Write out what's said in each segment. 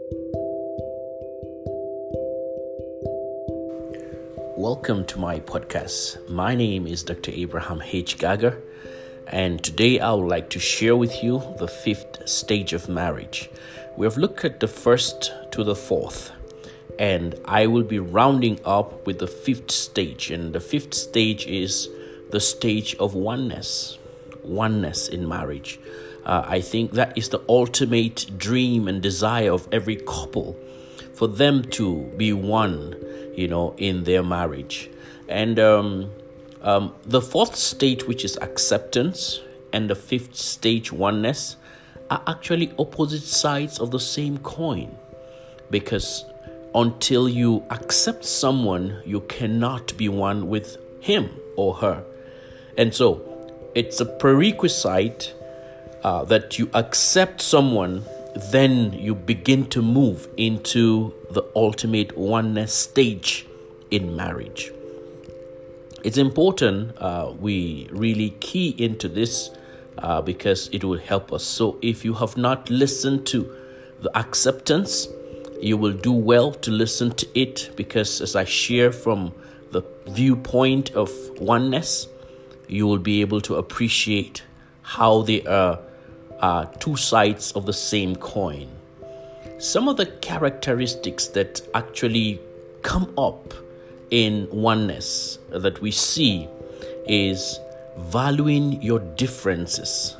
Welcome to my podcast. My name is Dr. Abraham H. Gaga, and today I would like to share with you the fifth stage of marriage. We have looked at the first to the fourth, and I will be rounding up with the fifth stage. And the fifth stage is the stage of oneness in marriage. I think that is the ultimate dream and desire of every couple, for them to be one, in their marriage. And the fourth stage, which is acceptance, and the fifth stage, oneness, are actually opposite sides of the same coin. Because until you accept someone, you cannot be one with him or her. And so it's a prerequisite that you accept someone, then you begin to move into the ultimate oneness stage in marriage. It's important we really key into this because it will help us. So if you have not listened to the acceptance, you will do well to listen to it, because as I share from the viewpoint of oneness, you will be able to appreciate how they are two sides of the same coin. Some of the characteristics that actually come up in oneness that we see is valuing your differences.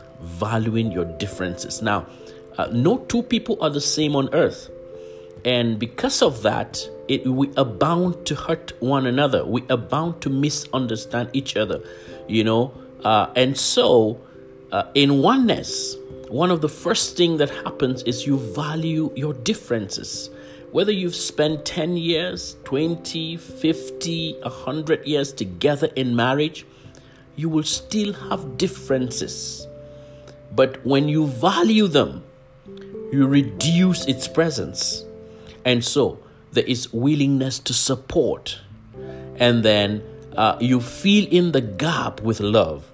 Now, no two people are the same on earth. And because of that, we are bound to hurt one another. We are bound to misunderstand each other, And so, in oneness, one of the first things that happens is you value your differences. Whether you've spent 10 years, 20, 50, 100 years together in marriage, you will still have differences. But when you value them, you reduce its presence. And so there is willingness to support. And then you fill in the gap with love.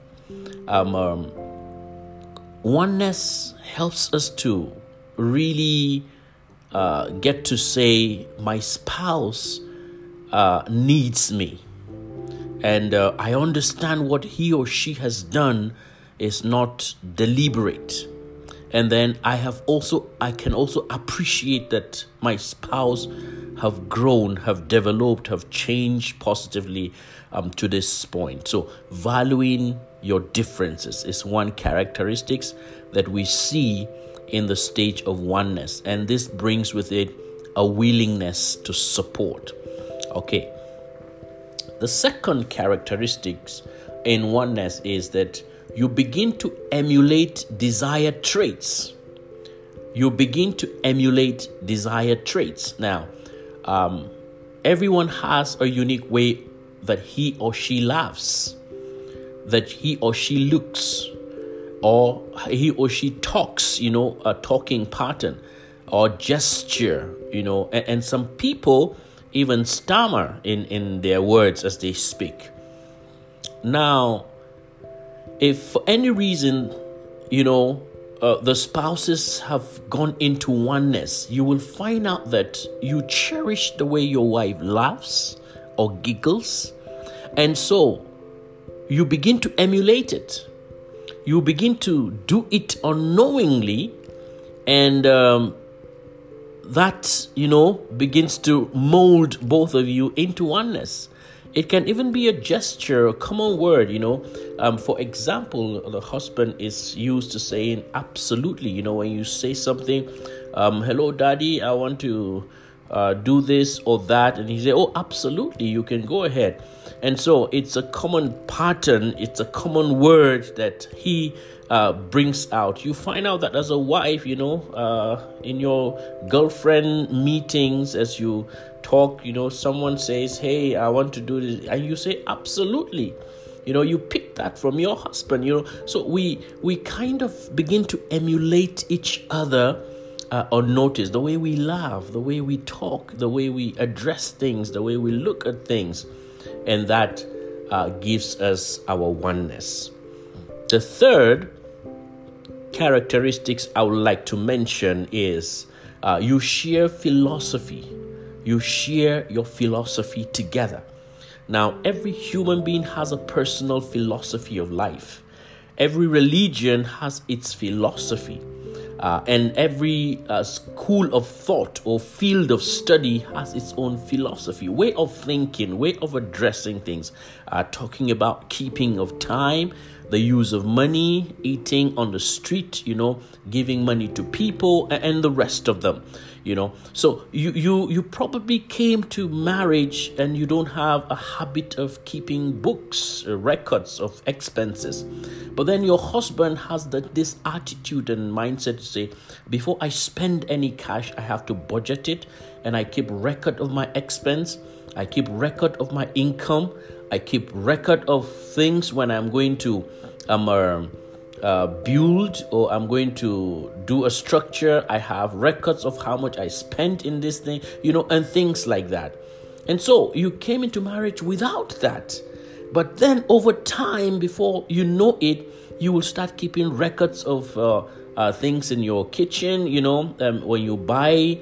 Oneness helps us to really get to say, my spouse needs me. And I understand what he or she has done is not deliberate. And then I can also appreciate that my spouse have grown, have developed, have changed positively to this point. So valuing your differences is one characteristics that we see in the stage of oneness. And this brings with it a willingness to support. Okay. The second characteristics in oneness is that you begin to emulate desired traits. Now, everyone has a unique way that he or she laughs, that he or she looks, or he or she talks, a talking pattern or gesture, and some people even stammer in their words as they speak. Now, if for any reason, the spouses have gone into oneness, you will find out that you cherish the way your wife laughs or giggles. And so you begin to emulate it. You begin to do it unknowingly. And that, begins to mold both of you into oneness. It can even be a gesture, a common word, For example, the husband is used to saying absolutely, when you say something, hello, daddy, I want to do this or that. And he say, oh, absolutely, you can go ahead. And so it's a common pattern. It's a common word that he brings out. You find out that as a wife, in your girlfriend meetings, as you talk, someone says, hey, I want to do this. And you say, absolutely. You pick that from your husband, So we kind of begin to emulate each other unnoticed. The way we laugh, the way we talk, the way we address things, the way we look at things. And that gives us our oneness. The third characteristics I would like to mention is You share philosophy. You share your philosophy together. Now, every human being has a personal philosophy of life. Every religion has its philosophy. And every school of thought or field of study has its own philosophy, way of thinking, way of addressing things, talking about keeping of time, the use of money, eating on the street, giving money to people, and the rest of them. So you probably came to marriage and you don't have a habit of keeping books, records of expenses. But then your husband has this attitude and mindset to say, before I spend any cash, I have to budget it, and I keep record of my expense. I keep record of my income. I keep record of things when I'm going to build, or I'm going to do a structure. I have records of how much I spent in this thing, and things like that. And so you came into marriage without that. But then over time, before you know it, you will start keeping records of things in your kitchen. When you buy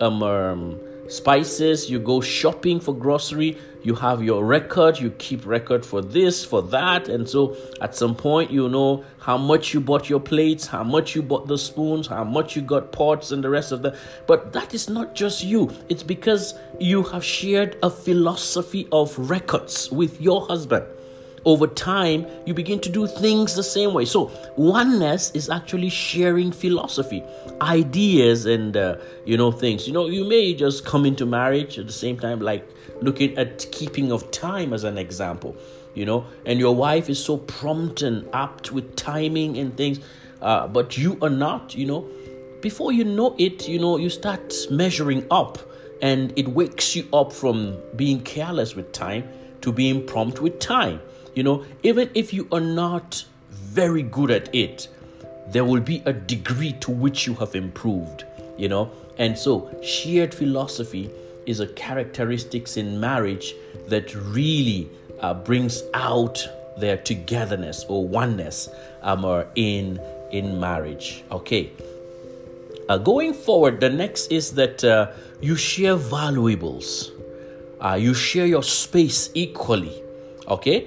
spices, you go shopping for grocery, you have your record, you keep record for this, for that. And so at some point, you know how much you bought your plates, how much you bought the spoons, how much you got pots and the rest of that. But that is not just you. It's because you have shared a philosophy of records with your husband. Over time, you begin to do things the same way. So oneness is actually sharing philosophy, ideas, and things. You may just come into marriage at the same time, like looking at keeping of time as an example. And your wife is so prompt and apt with timing and things, but you are not. Before you know it, you start measuring up, and it wakes you up from being careless with time to being prompt with time. Even if you are not very good at it, there will be a degree to which you have improved, And so shared philosophy is a characteristics in marriage that really brings out their togetherness or oneness in marriage. Okay. Going forward, the next is that you share valuables. You share your space equally. Okay.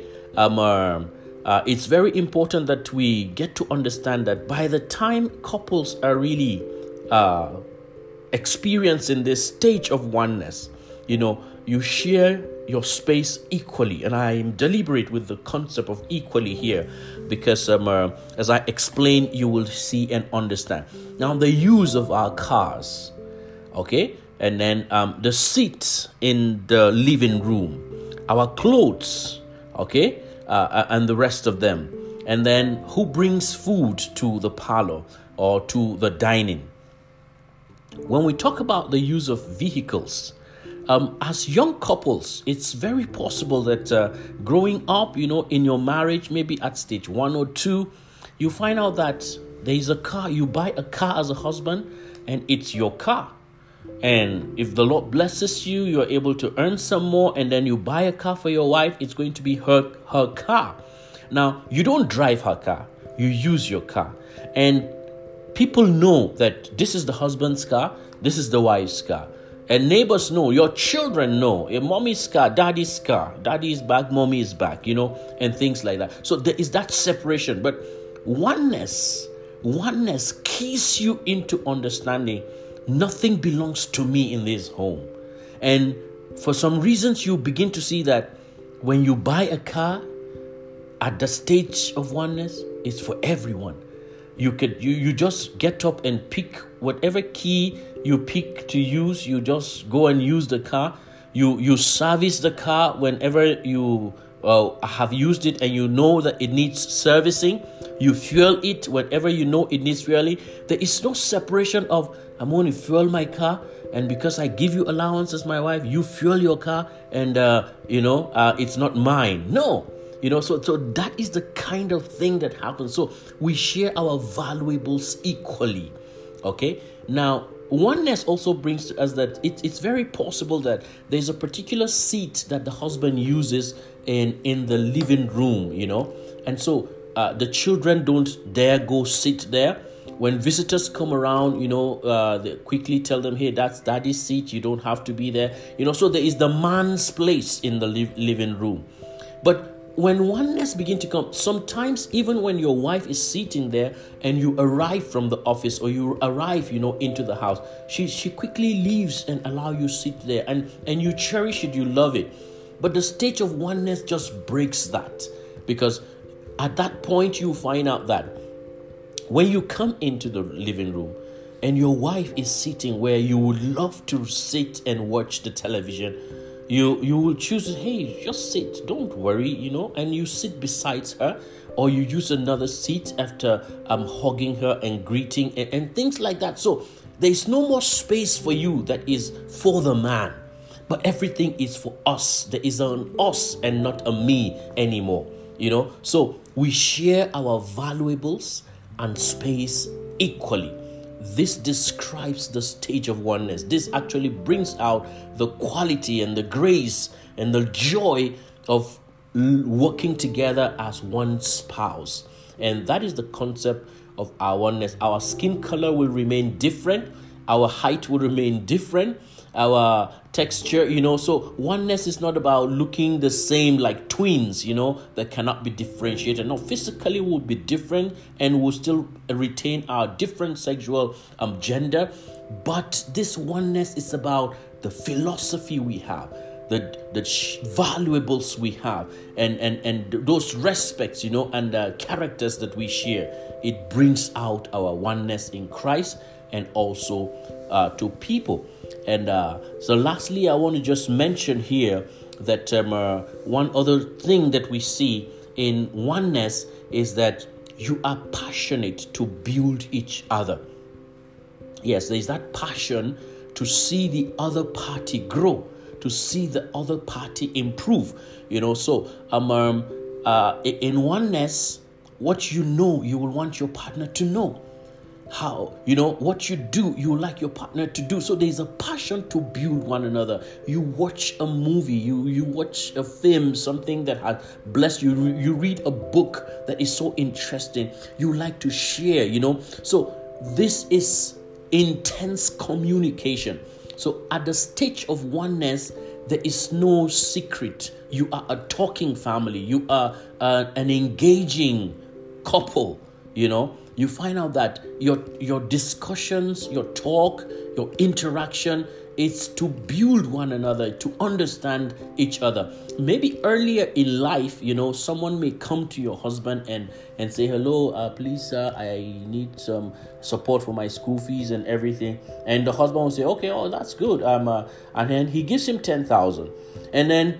It's very important that we get to understand that by the time couples are really experiencing this stage of oneness, you share your space equally. And I am deliberate with the concept of equally here because as I explain, you will see and understand. Now, the use of our cars, okay? And then the seats in the living room, our clothes, okay? And the rest of them. And then who brings food to the parlor or to the dining. When we talk about the use of vehicles, as young couples, it's very possible that growing up, in your marriage, maybe at stage 1 or 2, you find out that there is a car. You buy a car as a husband, and it's your car. And if the Lord blesses you, you're able to earn some more, and then you buy a car for your wife, it's going to be her car. Now, you don't drive her car, you use your car. And people know that this is the husband's car, this is the wife's car. And neighbors know, your children know, your mommy's car, daddy is back, mommy is back, and things like that. So there is that separation. But oneness keys you into understanding nothing belongs to me in this home. And for some reasons, you begin to see that when you buy a car at the stage of oneness, it's for everyone. You just get up and pick whatever key you pick to use. You just go and use the car. You service the car whenever you have used it and you know that it needs servicing. You fuel it whenever you know it needs fueling. There is no separation of I'm going to fuel my car, and because I give you allowance as my wife, you fuel your car, and it's not mine. No. So that is the kind of thing that happens. So we share our valuables equally. Okay. Now, oneness also brings to us that it's very possible that there's a particular seat that the husband uses in the living room, and so the children don't dare go sit there. When visitors come around, they quickly tell them, hey, that's daddy's seat. You don't have to be there. So there is the man's place in the living room. But when oneness begin to come, sometimes even when your wife is sitting there and you arrive from the office or you arrive, into the house, she quickly leaves and allow you sit there and you cherish it, you love it. But the stage of oneness just breaks that, because at that point you find out that when you come into the living room and your wife is sitting where you would love to sit and watch the television, you will choose, hey, just sit, don't worry, and you sit beside her, or you use another seat after hugging her and greeting and things like that. So there's no more space for you that is for the man, but everything is for us. There is an us and not a me anymore, So we share our valuables and space equally. This describes the stage of oneness. This actually brings out the quality and the grace and the joy of working together as one spouse. And that is the concept of our oneness. Our skin color will remain different. Our height will remain different. Our texture, so oneness is not about looking the same like twins, that cannot be differentiated. No, physically we'll be different and we'll still retain our different sexual gender. But this oneness is about the philosophy we have, the valuables we have, and those respects, and the characters that we share. It brings out our oneness in Christ and also to people. And so lastly, I want to just mention here that one other thing that we see in oneness is that you are passionate to build each other. Yes, there's that passion to see the other party grow, to see the other party improve. So in oneness, what you will want your partner to know. How, what you do, you like your partner to do. So there's a passion to build one another. You watch a movie, you watch a film, something that has blessed you. You read a book that is so interesting. You like to share, So this is intense communication. So at the stage of oneness, there is no secret. You are a talking family. You are an engaging couple, You find out that your discussions, your talk, your interaction is to build one another, to understand each other. Maybe earlier in life, someone may come to your husband and say, hello, please, sir, I need some support for my school fees and everything. And the husband will say, okay, oh, that's good. And then he gives him 10,000. And then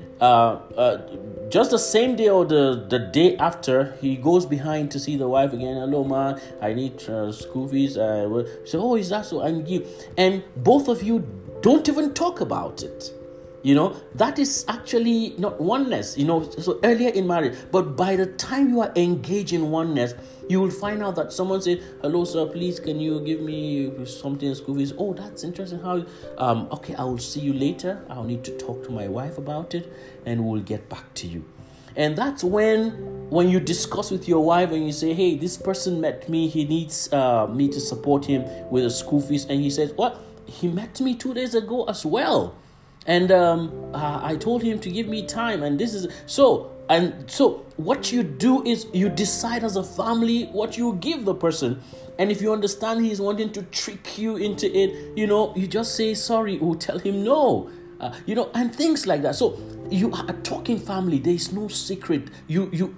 just the same day or the day after, he goes behind to see the wife again. Hello, ma, I need school fees. So, oh, is that so? And both of you don't even talk about it. That is actually not oneness, so earlier in marriage. But by the time you are engaged in oneness, you will find out that someone said, hello, sir, please, can you give me something in school fees? Oh, that's interesting. How? Okay, I will see you later. I'll need to talk to my wife about it and we'll get back to you. And that's when you discuss with your wife and you say, hey, this person met me. He needs me to support him with the school fees. And he says, what? He met me 2 days ago as well. And I told him to give me time. And this is so. And so what you do is you decide as a family what you give the person. And if you understand he's wanting to trick you into it, you just say sorry or tell him no. And things like that. So you are a talking family. There is no secret. You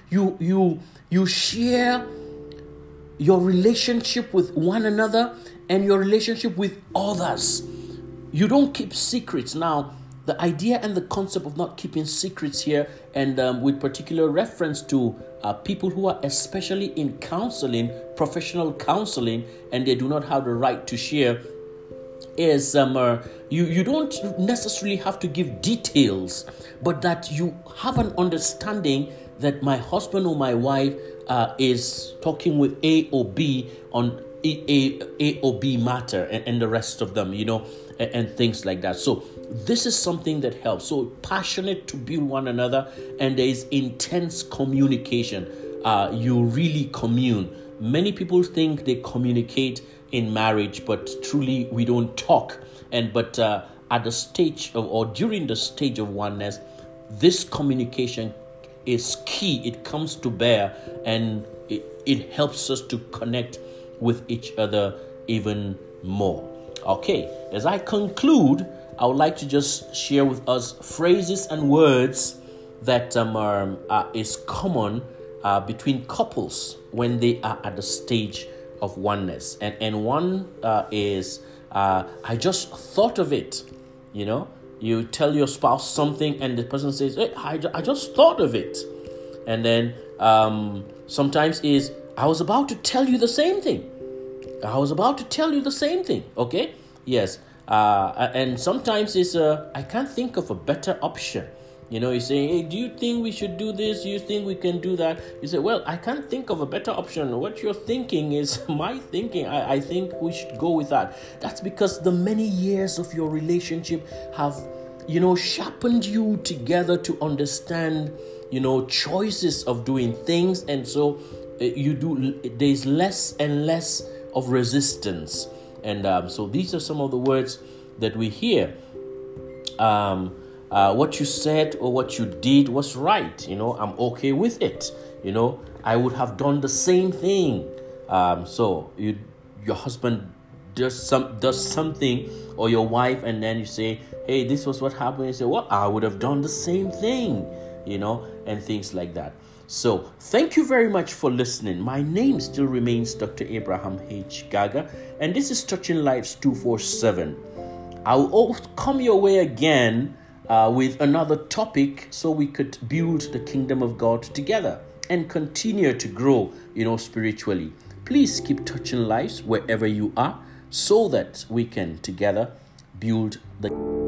share your relationship with one another and your relationship with others. You don't keep secrets. Now, the idea and the concept of not keeping secrets here, and with particular reference to people who are especially in counseling, professional counseling, and they do not have the right to share, is you don't necessarily have to give details, but that you have an understanding that my husband or my wife is talking with A or B on A or B matter and the rest of them, and things like that. So this is something that helps. So passionate to build one another, and there is intense communication. You really commune. many people think they communicate in marriage, but truly we don't talk. But at the stage of, or during the stage of oneness, this communication is key. It comes to bear, and it helps us to connect with each other even more. Okay, as I conclude, I would like to just share with us phrases and words that is common between couples when they are at the stage of oneness. And one is, I just thought of it. You know, you tell your spouse something and the person says, hey, I just thought of it. And then sometimes is, I was about to tell you the same thing. Okay? Yes. And sometimes it's, I can't think of a better option. You know, you say, hey, do you think we should do this? Do you think we can do that? You say, well, I can't think of a better option. What you're thinking is my thinking. I think we should go with that. That's because the many years of your relationship have, sharpened you together to understand, choices of doing things. And so there's less and less of resistance. And so these are some of the words that we hear. What you said or what you did was right. I'm okay with it. I would have done the same thing. So your husband does something, or your wife, and then you say, hey, this was what happened. You say, well, I would have done the same thing, and things like that. So thank you very much for listening. My name still remains Dr. Abraham H. Gaga, and this is Touching Lives 247. I will come your way again with another topic, so we could build the kingdom of God together and continue to grow, spiritually. Please keep touching lives wherever you are, so that we can together build the